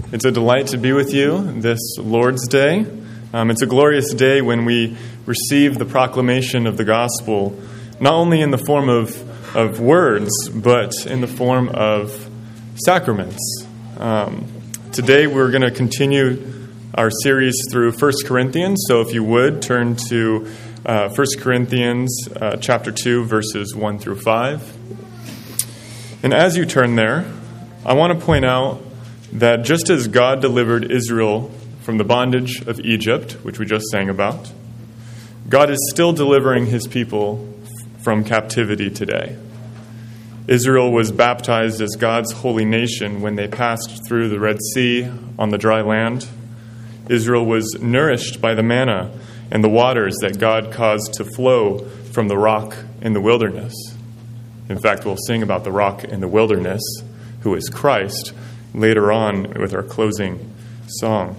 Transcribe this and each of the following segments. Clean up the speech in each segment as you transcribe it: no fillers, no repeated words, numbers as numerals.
It's a delight to be with you this Lord's Day. It's a glorious day when we receive the proclamation of the gospel, not only in the form of words, but in the form of sacraments. Today we're going to continue our series through 1 Corinthians, so if you would, turn to 1 Corinthians chapter 2, verses 1 through 5. And as you turn there, I want to point out that just as God delivered Israel from the bondage of Egypt, which we just sang about, God is still delivering his people from captivity today. Israel was baptized as God's holy nation when they passed through the Red Sea on the dry land. Israel was nourished by the manna and the waters that God caused to flow from the rock in the wilderness. In fact, we'll sing about the rock in the wilderness, who is Christ, later on with our closing song.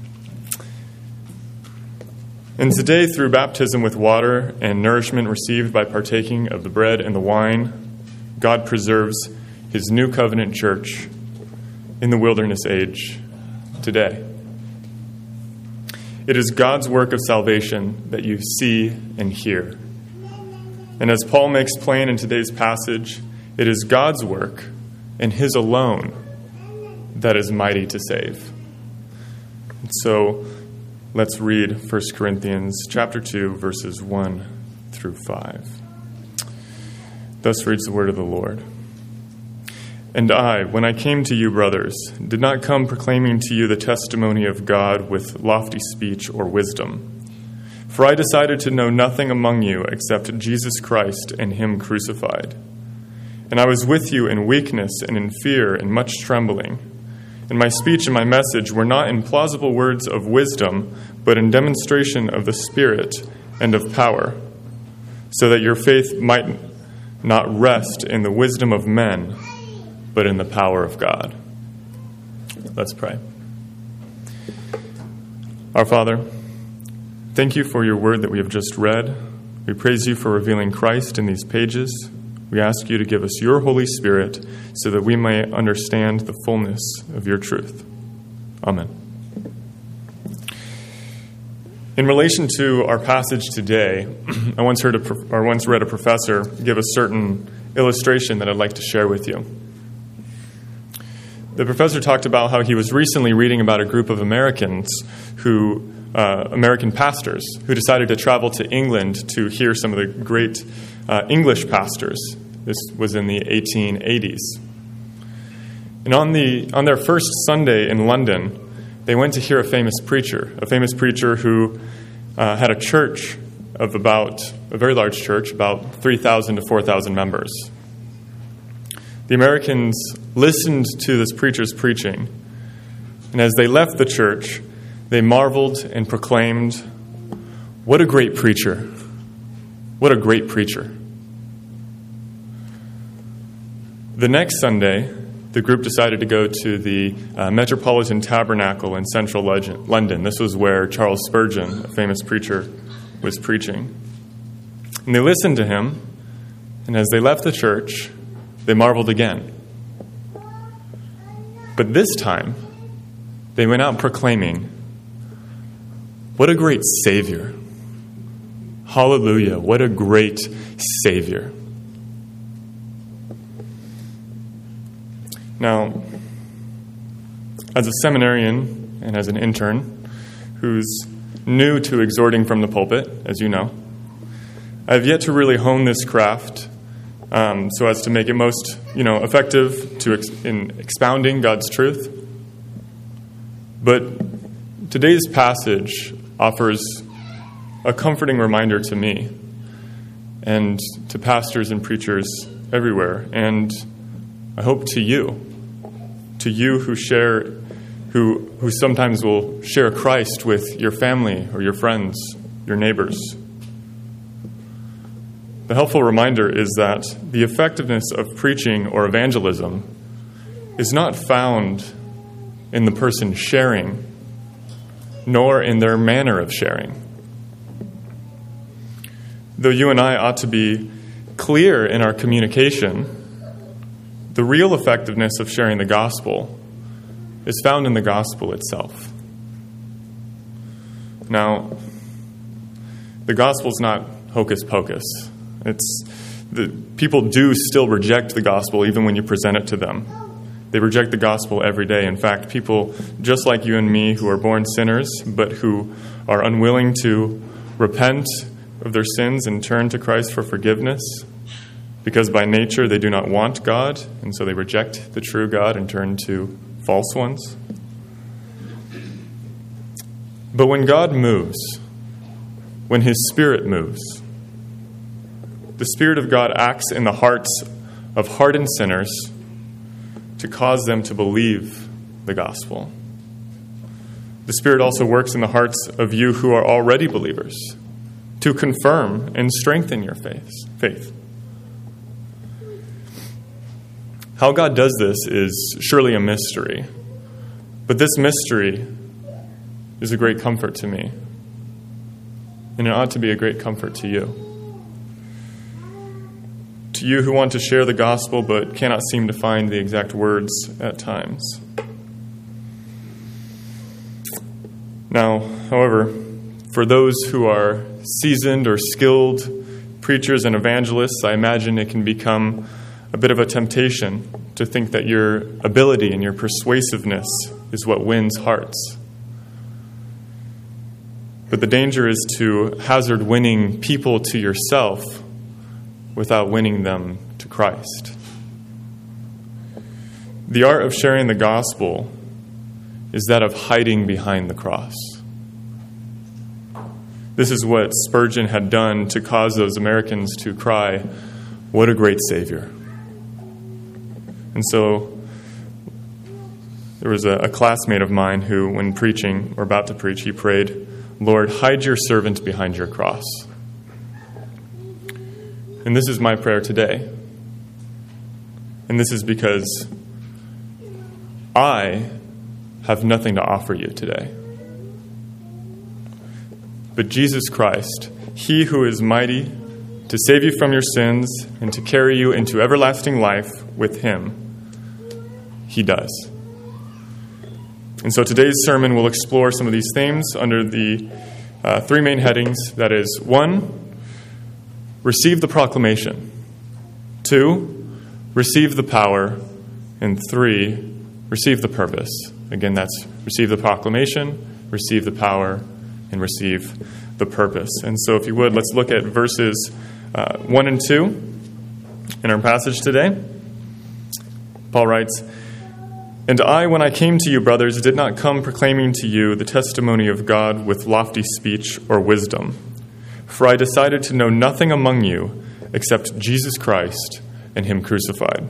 And today, through baptism with water and nourishment received by partaking of the bread and the wine, God preserves his new covenant church in the wilderness age today. It is God's work of salvation that you see and hear. And as Paul makes plain in today's passage, it is God's work and his alone that is mighty to save. So let's read 1 Corinthians chapter 2, verses 1 through 5. Thus reads the word of the Lord. And I, when I came to you, brothers, did not come proclaiming to you the testimony of God with lofty speech or wisdom. For I decided to know nothing among you except Jesus Christ and him crucified. And I was with you in weakness and in fear and much trembling. And my speech and my message were not in plausible words of wisdom, but in demonstration of the Spirit and of power, so that your faith might not rest in the wisdom of men, but in the power of God. Let's pray. Our Father, thank you for your word that we have just read. We praise you for revealing Christ in these pages. We ask you to give us your Holy Spirit so that we may understand the fullness of your truth. Amen. In relation to our passage today, I once read a professor give a certain illustration that I'd like to share with you. The professor talked about how he was recently reading about a group of American pastors who decided to travel to England to hear some of the great English pastors. This was in the 1880s. And on their first Sunday in London, they went to hear a famous preacher who had a church of a very large church, about 3,000 to 4,000 members. The Americans listened to this preacher's preaching, and as they left the church, they marveled and proclaimed, "What a great preacher! What a great preacher!" The next Sunday, the group decided to go to the Metropolitan Tabernacle in central London. This was where Charles Spurgeon, a famous preacher, was preaching. And they listened to him, and as they left the church, they marveled again. But this time, they went out proclaiming, "What a great Savior! Hallelujah! What a great Savior!" Now, as a seminarian and as an intern who's new to exhorting from the pulpit, as you know, I've yet to really hone this craft so as to make it most, effective in expounding God's truth. But today's passage offers a comforting reminder to me and to pastors and preachers everywhere, and I hope to you who sometimes will share Christ with your family or your friends, your neighbors. The helpful reminder is that the effectiveness of preaching or evangelism is not found in the person sharing, nor in their manner of sharing. Though you and I ought to be clear in our communication, the real effectiveness of sharing the gospel is found in the gospel itself. Now, the gospel is not hocus pocus. People do still reject the gospel even when you present it to them. They reject the gospel every day. In fact, people just like you and me who are born sinners, but who are unwilling to repent of their sins and turn to Christ for forgiveness, because by nature they do not want God, and so they reject the true God and turn to false ones. But when God moves, when His Spirit moves, the Spirit of God acts in the hearts of hardened sinners to cause them to believe the gospel. The Spirit also works in the hearts of you who are already believers to confirm and strengthen your faith. How God does this is surely a mystery, but this mystery is a great comfort to me, and it ought to be a great comfort to you. To you who want to share the gospel but cannot seem to find the exact words at times. Now, however, for those who are seasoned or skilled preachers and evangelists, I imagine it can become a bit of a temptation to think that your ability and your persuasiveness is what wins hearts. But the danger is to hazard winning people to yourself without winning them to Christ. The art of sharing the gospel is that of hiding behind the cross. This is what Spurgeon had done to cause those Americans to cry, "What a great Savior." And so there was a classmate of mine who, when preaching or about to preach, he prayed, "Lord, hide your servant behind your cross." And this is my prayer today. And this is because I have nothing to offer you today. But Jesus Christ, He who is mighty to save you from your sins and to carry you into everlasting life with Him, He does. And so today's sermon will explore some of these themes under the three main headings. That is, 1, receive the proclamation. 2, receive the power. And 3, receive the purpose. Again, that's receive the proclamation, receive the power, and receive the purpose. And so if you would, let's look at verses 1 and 2 in our passage today. Paul writes, "And I, when I came to you, brothers, did not come proclaiming to you the testimony of God with lofty speech or wisdom. For I decided to know nothing among you except Jesus Christ and Him crucified."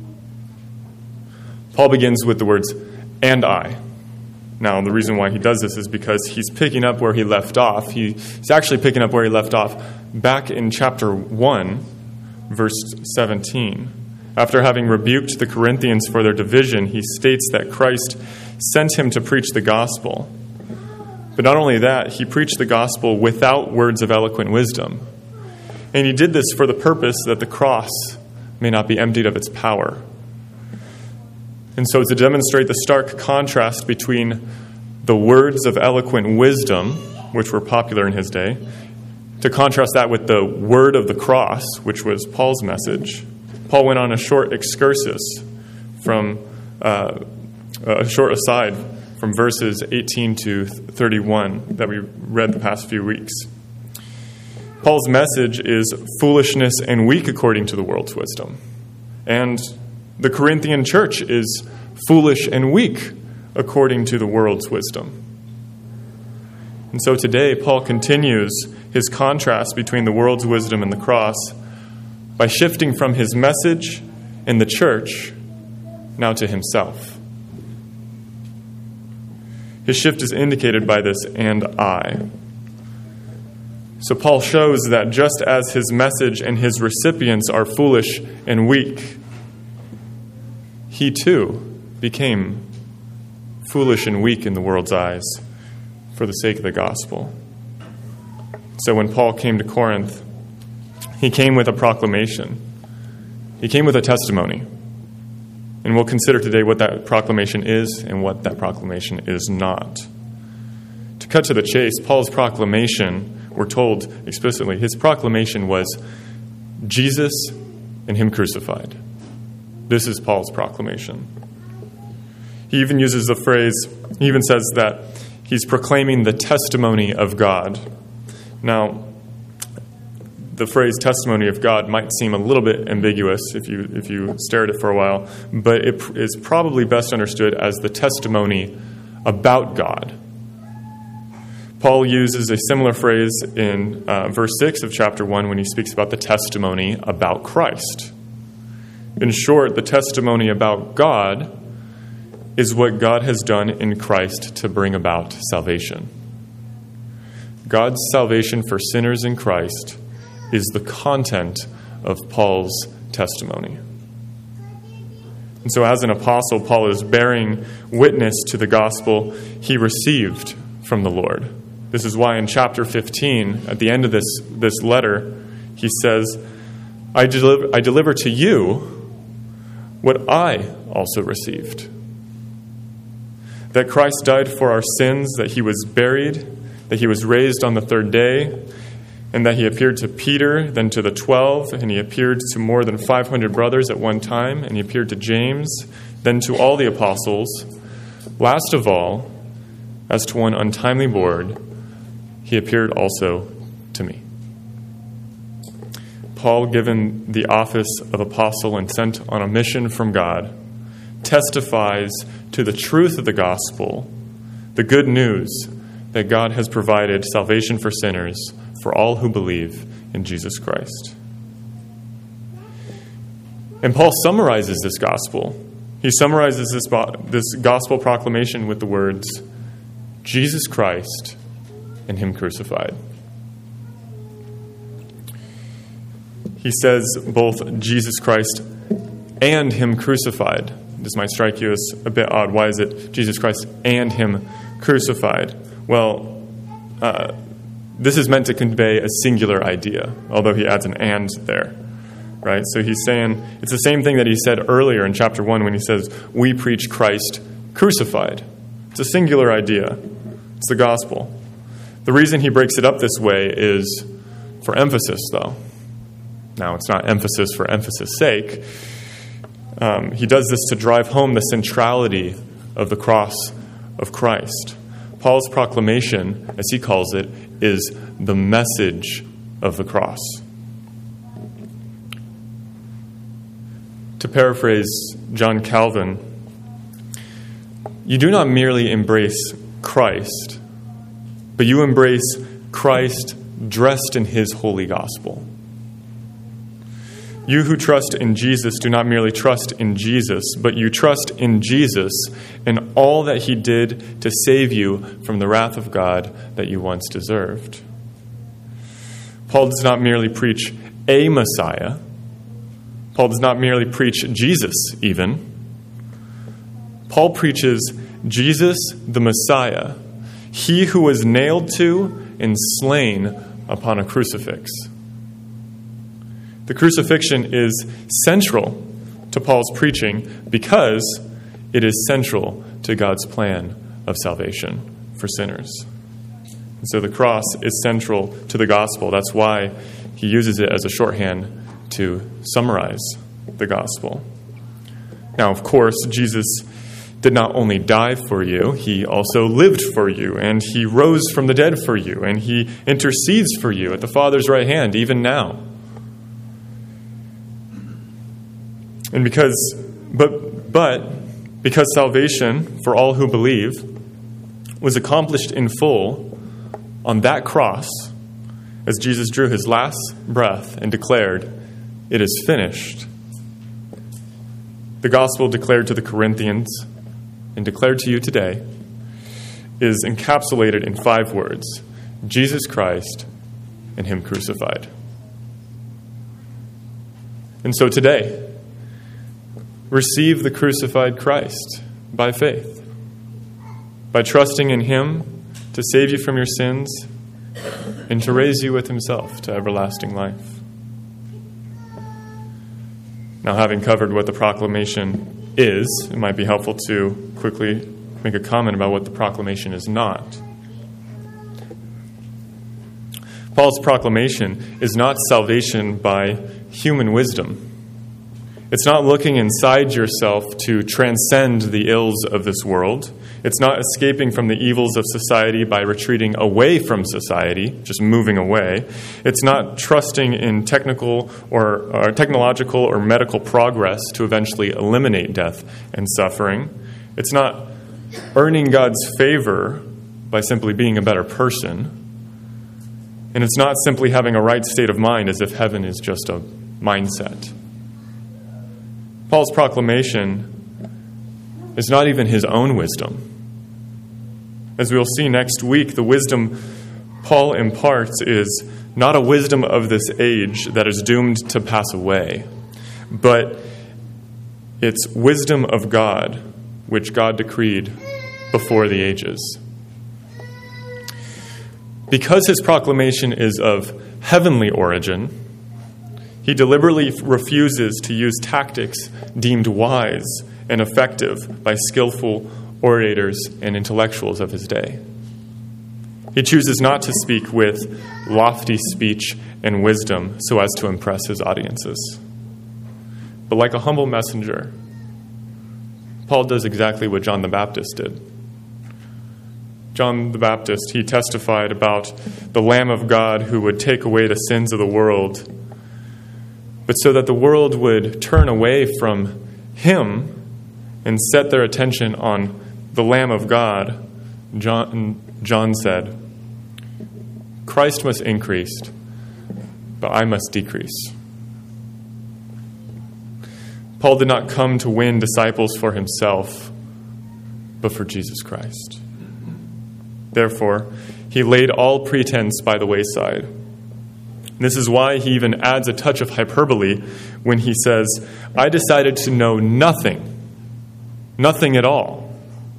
Paul begins with the words, "and I." Now, the reason why he does this is because he's picking up where he left off. He's actually picking up where he left off back in chapter 1, verse 17. After having rebuked the Corinthians for their division, he states that Christ sent him to preach the gospel. But not only that, he preached the gospel without words of eloquent wisdom. And he did this for the purpose that the cross may not be emptied of its power. And so to demonstrate the stark contrast between the words of eloquent wisdom, which were popular in his day, to contrast that with the word of the cross, which was Paul's message, Paul went on a short excursus from a short aside from verses 18 to 31 that we read the past few weeks. Paul's message is foolishness and weak according to the world's wisdom. And the Corinthian church is foolish and weak according to the world's wisdom. And so today, Paul continues his contrast between the world's wisdom and the cross by shifting from his message in the church now to himself. His shift is indicated by this "and I." So Paul shows that just as his message and his recipients are foolish and weak, he too became foolish and weak in the world's eyes for the sake of the gospel. So when Paul came to Corinth, he came with a proclamation. He came with a testimony. And we'll consider today what that proclamation is and what that proclamation is not. To cut to the chase, Paul's proclamation, we're told explicitly, his proclamation was Jesus and him crucified. This is Paul's proclamation. He even uses the phrase, he even says that he's proclaiming the testimony of God. Now, the phrase testimony of God might seem a little bit ambiguous if you stare at it for a while, but it is probably best understood as the testimony about God. Paul uses a similar phrase in verse 6 of chapter 1 when he speaks about the testimony about Christ. In short, the testimony about God is what God has done in Christ to bring about salvation. God's salvation for sinners in Christ is the content of Paul's testimony. And so as an apostle, Paul is bearing witness to the gospel he received from the Lord. This is why in chapter 15, at the end of this letter, he says, I deliver to you what I also received. That Christ died for our sins, that he was buried, that he was raised on the third day, and that he appeared to Peter, then to the 12, and he appeared to more than 500 brothers at one time, and he appeared to James, then to all the apostles. Last of all, as to one untimely born, he appeared also to me. Paul, given the office of apostle and sent on a mission from God, testifies to the truth of the gospel, the good news that God has provided salvation for sinners, for all who believe in Jesus Christ. And Paul summarizes this gospel. He summarizes this gospel proclamation with the words, Jesus Christ and him crucified. He says both Jesus Christ and him crucified. This might strike you as a bit odd. Why is it Jesus Christ and him crucified? Well, this is meant to convey a singular idea, although he adds an and there, right? So he's saying, it's the same thing that he said earlier in chapter 1 when he says, we preach Christ crucified. It's a singular idea. It's the gospel. The reason he breaks it up this way is for emphasis, though. Now, it's not emphasis for emphasis' sake. He does this to drive home the centrality of the cross of Christ. Paul's proclamation, as he calls it, is the message of the cross. To paraphrase John Calvin, you do not merely embrace Christ, but you embrace Christ dressed in his holy gospel. You who trust in Jesus do not merely trust in Jesus, but you trust in Jesus and all that he did to save you from the wrath of God that you once deserved. Paul does not merely preach a Messiah. Paul does not merely preach Jesus, even. Paul preaches Jesus the Messiah, he who was nailed to and slain upon a crucifix. The crucifixion is central to Paul's preaching because it is central to God's plan of salvation for sinners. And so the cross is central to the gospel. That's why he uses it as a shorthand to summarize the gospel. Now, of course, Jesus did not only die for you, he also lived for you, and he rose from the dead for you, and he intercedes for you at the Father's right hand, even now. And because salvation for all who believe was accomplished in full on that cross, as Jesus drew his last breath and declared, "It is finished," the gospel declared to the Corinthians and declared to you today is encapsulated in 5 words: Jesus Christ and him crucified. And so today, receive the crucified Christ by faith, by trusting in him to save you from your sins and to raise you with himself to everlasting life. Now, having covered what the proclamation is, it might be helpful to quickly make a comment about what the proclamation is not. Paul's proclamation is not salvation by human wisdom. It's not looking inside yourself to transcend the ills of this world. It's not escaping from the evils of society by retreating away from society, just moving away. It's not trusting in technological or medical progress to eventually eliminate death and suffering. It's not earning God's favor by simply being a better person. And it's not simply having a right state of mind as if heaven is just a mindset. Paul's proclamation is not even his own wisdom. As we'll see next week, the wisdom Paul imparts is not a wisdom of this age that is doomed to pass away, but it's wisdom of God, which God decreed before the ages. Because his proclamation is of heavenly origin, he deliberately refuses to use tactics deemed wise and effective by skillful orators and intellectuals of his day. He chooses not to speak with lofty speech and wisdom so as to impress his audiences. But like a humble messenger, Paul does exactly what John the Baptist did. John the Baptist, he testified about the Lamb of God who would take away the sins of the world. But so that the world would turn away from him and set their attention on the Lamb of God, John said, Christ must increase, but I must decrease. Paul did not come to win disciples for himself, but for Jesus Christ. Therefore, he laid all pretense by the wayside. This is why he even adds a touch of hyperbole when he says, I decided to know nothing at all,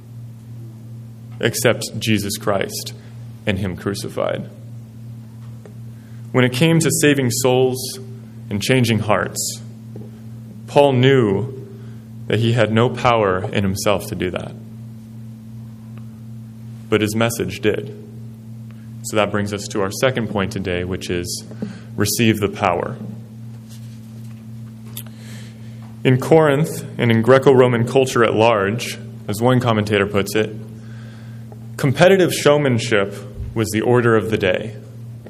except Jesus Christ and him crucified. When it came to saving souls and changing hearts, Paul knew that he had no power in himself to do that. But his message did. So that brings us to our second point today, which is receive the power. In Corinth and in Greco-Roman culture at large, as one commentator puts it, competitive showmanship was the order of the day.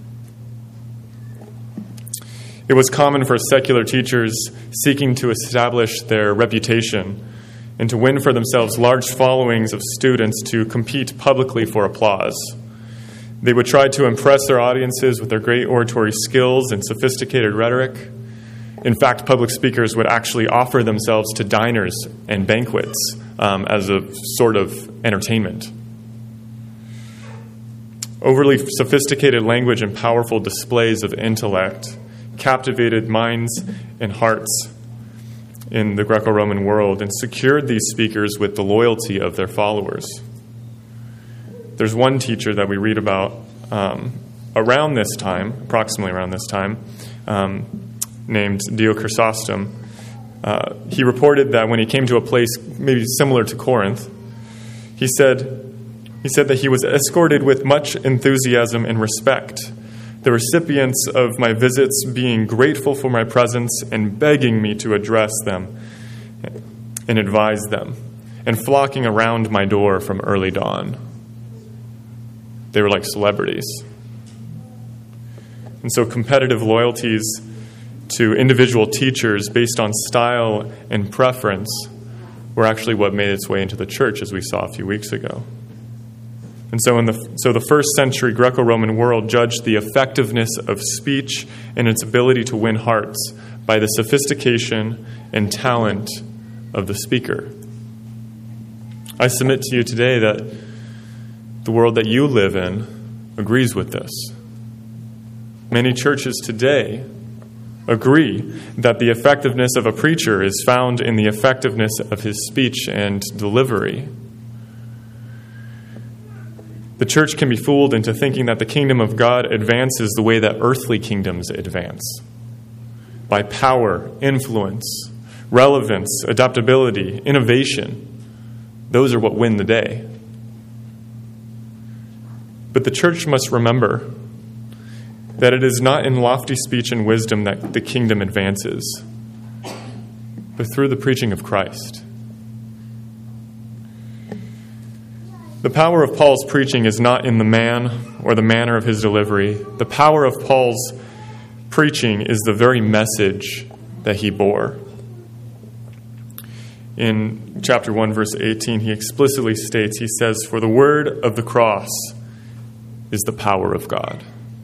It was common for secular teachers seeking to establish their reputation and to win for themselves large followings of students to compete publicly for applause. They would try to impress their audiences with their great oratory skills and sophisticated rhetoric. In fact, public speakers would actually offer themselves to diners and banquets as a sort of entertainment. Overly sophisticated language and powerful displays of intellect captivated minds and hearts in the Greco-Roman world and secured these speakers with the loyalty of their followers. There's one teacher that we read about around this time, approximately around this time, named Dio Chrysostom. He reported that when he came to a place maybe similar to Corinth, he said that he was escorted with much enthusiasm and respect, the recipients of my visits being grateful for my presence and begging me to address them and advise them, and flocking around my door from early dawn. They were like celebrities. And so competitive loyalties to individual teachers based on style and preference were actually what made its way into the church, as we saw a few weeks ago. And so the first century Greco-Roman world judged the effectiveness of speech and its ability to win hearts by the sophistication and talent of the speaker. I submit to you today that the world that you live in agrees with this. Many churches today agree that the effectiveness of a preacher is found in the effectiveness of his speech and delivery. The church can be fooled into thinking that the kingdom of God advances the way that earthly kingdoms advance, by power, influence, relevance, adaptability, innovation. Those are what win the day. But the church must remember that it is not in lofty speech and wisdom that the kingdom advances, but through the preaching of Christ. The power of Paul's preaching is not in the man or the manner of his delivery. The power of Paul's preaching is the very message that he bore. In chapter 1, verse 18, he explicitly states, he says, "For the word of the cross is the power of God."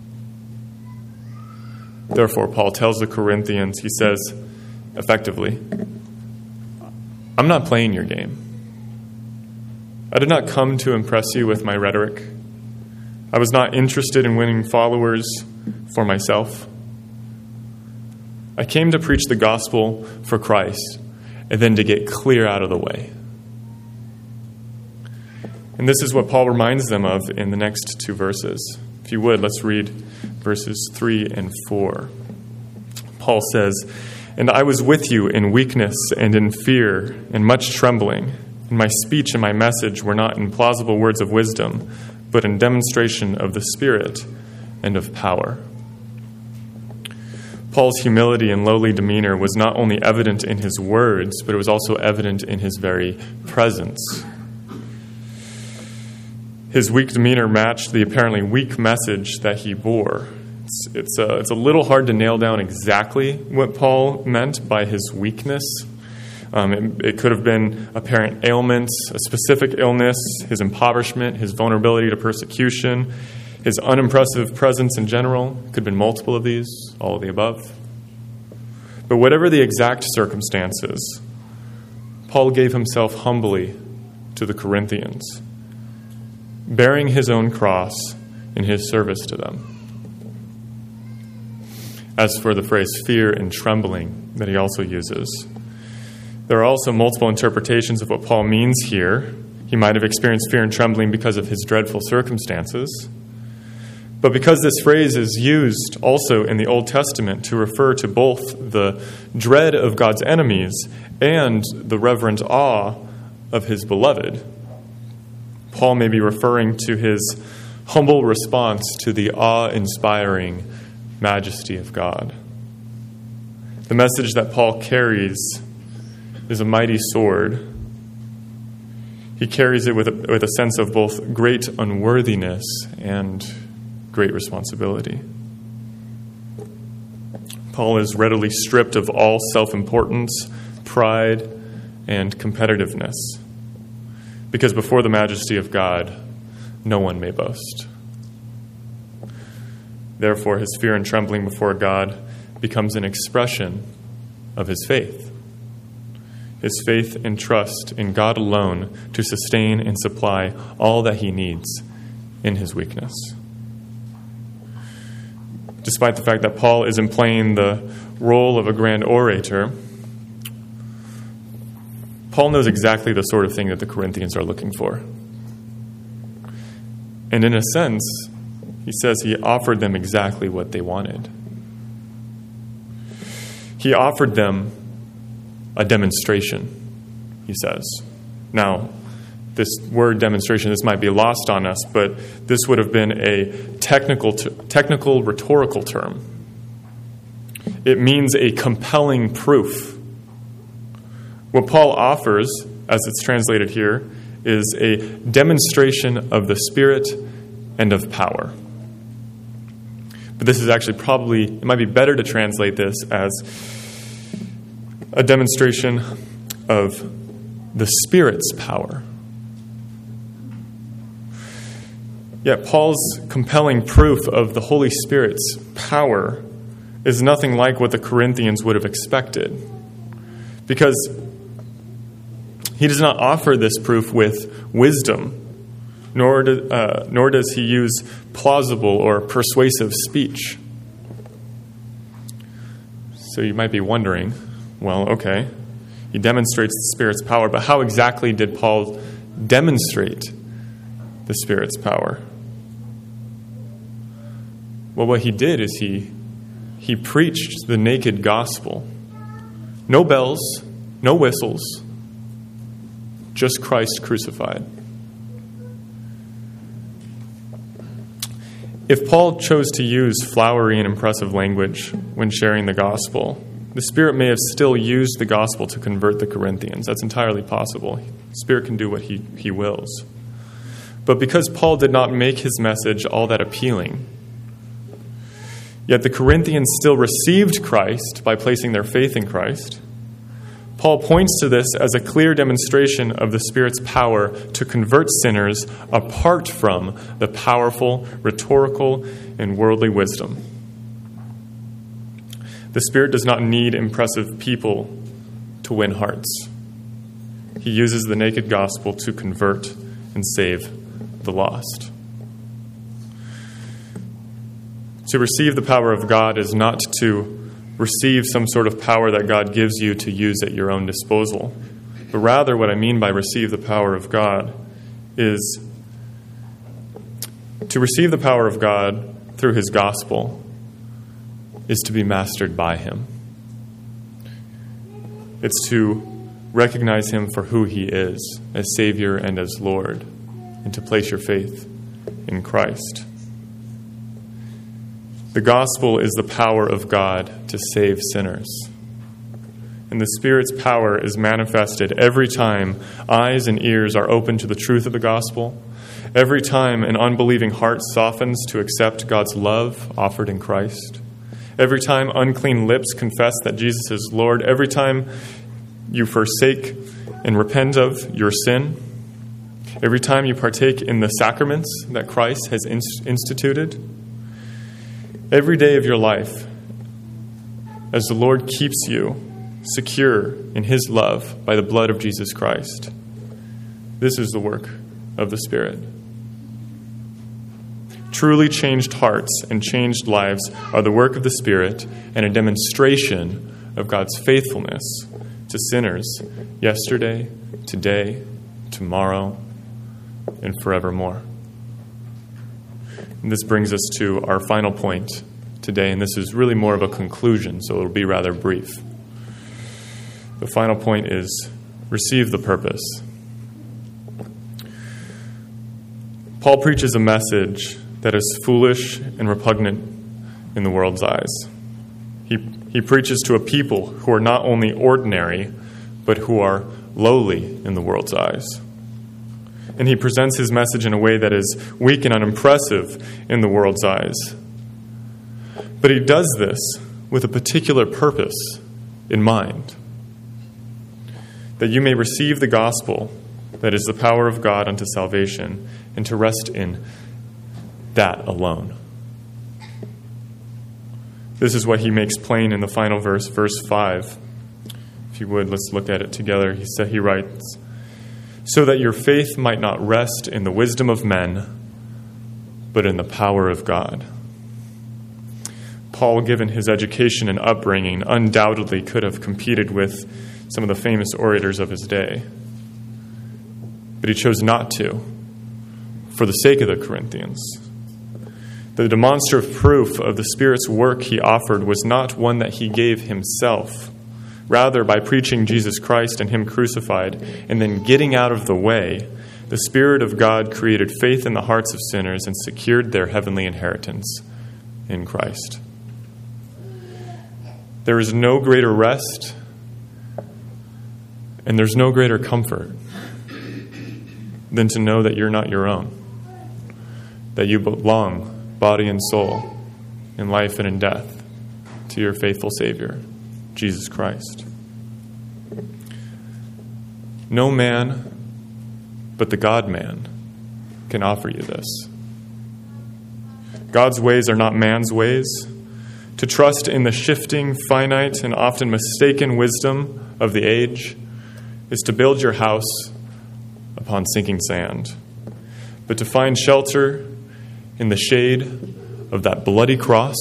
Therefore, Paul tells the Corinthians, he says, effectively, I'm not playing your game. I did not come to impress you with my rhetoric. I was not interested in winning followers for myself. I came to preach the gospel for Christ and then to get clear out of the way. And this is what Paul reminds them of in the next two verses. If you would, let's read verses 3 and 4. Paul says, "And I was with you in weakness and in fear and much trembling. And my speech and my message were not in plausible words of wisdom, but in demonstration of the Spirit and of power." Paul's humility and lowly demeanor was not only evident in his words, but it was also evident in his very presence. His weak demeanor matched the apparently weak message that he bore. It's a little hard to nail down exactly what Paul meant by his weakness. It could have been apparent ailments, a specific illness, his impoverishment, his vulnerability to persecution, his unimpressive presence in general. It could have been multiple of these, all of the above. But whatever the exact circumstances, Paul gave himself humbly to the Corinthians, bearing his own cross in his service to them. As for the phrase fear and trembling that he also uses, there are also multiple interpretations of what Paul means here. He might have experienced fear and trembling because of his dreadful circumstances. But because this phrase is used also in the Old Testament to refer to both the dread of God's enemies and the reverent awe of his beloved, Paul may be referring to his humble response to the awe-inspiring majesty of God. The message that Paul carries is a mighty sword. He carries it with a sense of both great unworthiness and great responsibility. Paul is readily stripped of all self-importance, pride, and competitiveness, because before the majesty of God, no one may boast. Therefore, his fear and trembling before God becomes an expression of his faith. His faith and trust in God alone to sustain and supply all that he needs in his weakness. Despite the fact that Paul isn't playing the role of a grand orator, Paul knows exactly the sort of thing that the Corinthians are looking for. And in a sense, he says he offered them exactly what they wanted. He offered them a demonstration, he says. Now, this word demonstration, this might be lost on us, but this would have been a technical rhetorical term. It means a compelling proof. What Paul offers, as it's translated here, is a demonstration of the Spirit and of power. But this is actually it might be better to translate this as a demonstration of the Spirit's power. Yet Paul's compelling proof of the Holy Spirit's power is nothing like what the Corinthians would have expected, because he does not offer this proof with wisdom, nor does he use plausible or persuasive speech. So you might be wondering, well, okay, he demonstrates the Spirit's power, but how exactly did Paul demonstrate the Spirit's power? Well, what he did is he preached the naked gospel. No bells, No whistles, just Christ crucified. If Paul chose to use flowery and impressive language when sharing the gospel, the Spirit may have still used the gospel to convert the Corinthians. That's entirely possible. The Spirit can do what he wills. But because Paul did not make his message all that appealing, yet the Corinthians still received Christ by placing their faith in Christ, Paul points to this as a clear demonstration of the Spirit's power to convert sinners apart from the powerful, rhetorical, and worldly wisdom. The Spirit does not need impressive people to win hearts. He uses the naked gospel to convert and save the lost. To receive the power of God is not to receive some sort of power that God gives you to use at your own disposal. But rather, what I mean by receive the power of God is to receive the power of God through his gospel is to be mastered by him. It's to recognize him for who he is, as Savior and as Lord, and to place your faith in Christ. The gospel is the power of God to save sinners. And the Spirit's power is manifested every time eyes and ears are open to the truth of the gospel, every time an unbelieving heart softens to accept God's love offered in Christ, every time unclean lips confess that Jesus is Lord, every time you forsake and repent of your sin, every time you partake in the sacraments that Christ has instituted, every day of your life, as the Lord keeps you secure in his love by the blood of Jesus Christ. This is the work of the Spirit. Truly changed hearts and changed lives are the work of the Spirit and a demonstration of God's faithfulness to sinners yesterday, today, tomorrow, and forevermore. And this brings us to our final point today, and this is really more of a conclusion, so it'll be rather brief. The final point is receive the purpose. Paul preaches a message that is foolish and repugnant in the world's eyes. He preaches to a people who are not only ordinary, but who are lowly in the world's eyes. And he presents his message in a way that is weak and unimpressive in the world's eyes. But he does this with a particular purpose in mind. That you may receive the gospel that is the power of God unto salvation, and to rest in that alone. This is what he makes plain in the final verse, verse 5. If you would, let's look at it together. He writes, so that your faith might not rest in the wisdom of men, but in the power of God. Paul, given his education and upbringing, undoubtedly could have competed with some of the famous orators of his day. But he chose not to, for the sake of the Corinthians. The demonstrative proof of the Spirit's work he offered was not one that he gave himself. Rather, by preaching Jesus Christ and him crucified, and then getting out of the way, the Spirit of God created faith in the hearts of sinners and secured their heavenly inheritance in Christ. There is no greater rest, and there's no greater comfort than to know that you're not your own, that you belong, body and soul, in life and in death, to your faithful Savior, Jesus Christ. No man but the God-man can offer you this. God's ways are not man's ways. To trust in the shifting, finite, and often mistaken wisdom of the age is to build your house upon sinking sand. But to find shelter in the shade of that bloody cross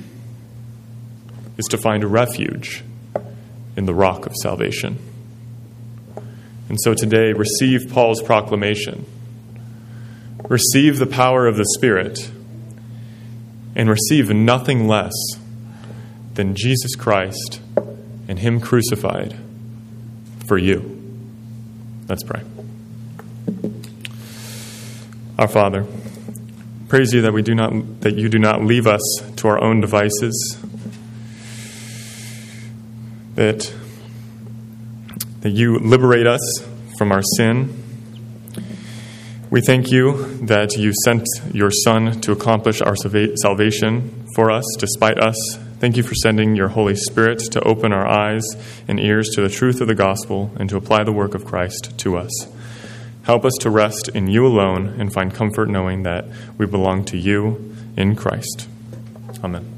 is to find refuge in the rock of salvation. And so today, receive Paul's proclamation. Receive the power of the Spirit, and receive nothing less than Jesus Christ and him crucified for you. Let's pray. Our Father, praise you that you do not leave us to our own devices, that you liberate us from our sin. We thank you that you sent your Son to accomplish our salvation for us, despite us. Thank you for sending your Holy Spirit to open our eyes and ears to the truth of the gospel and to apply the work of Christ to us. Help us to rest in you alone and find comfort knowing that we belong to you in Christ. Amen.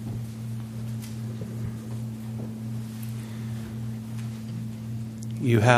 You have